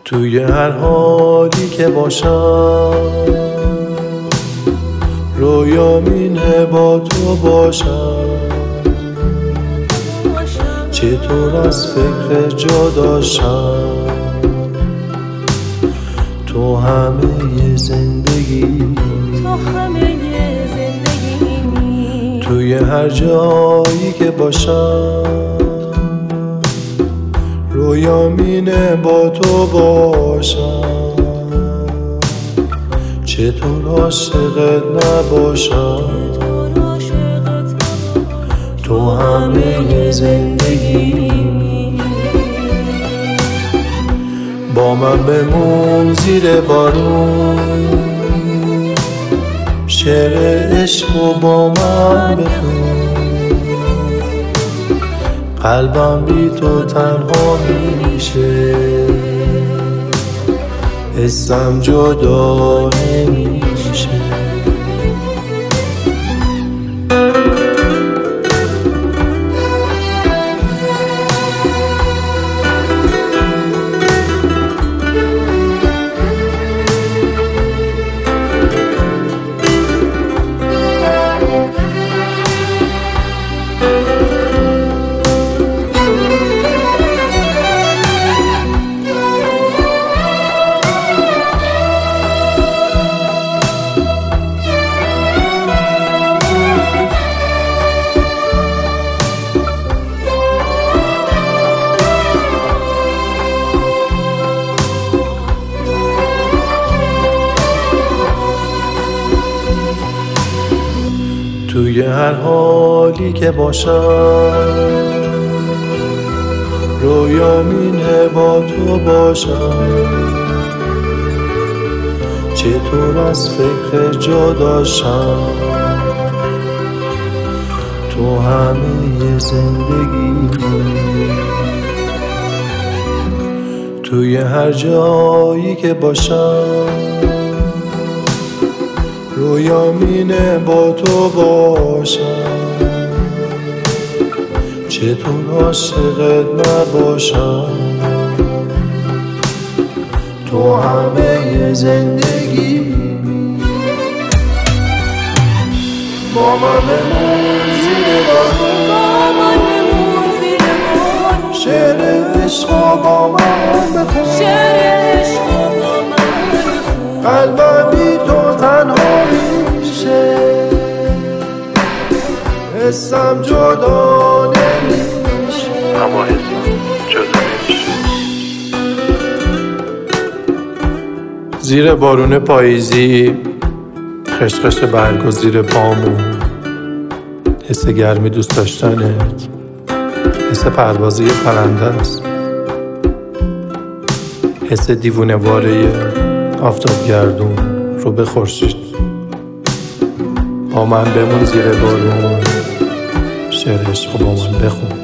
توی هر حالی که باشم رویام اینه با تو باشم، چطور از فکر جداشم، تو همه زندگی، توی هر جایی که باشم رویام اینه با تو باشم، چطور عاشقت نباشم، تو همه زندگی. با من بمون زیر بارون، شعر عشقو با من بخون، قلبم بی تو تنها میشه، حسم جدا نمیشه. توی هر حالی که باشم رویام اینه با تو باشم، چطور از فکر جداشم، تو همه زندگی. توی هر جایی که باشم رویام اینه با تو باشم، چطور عاشقت نباشم، تو همه زندگی. با من بمون زیر بارون، شعر عشقو با من بخون، قلبم بی تو تنها میشه، حسم جدا نمیشه، اما حسم جدا نمیشه. زیر بارون پاییزی خشخش برگ و زیر پامون، حس گرمی دوست داشتنت، حس پروازی پرنده است، حس دیوونه واره آفتاب گردون رو به خورشید. با من بمون زیر بارون، شعر عشق با من بخون.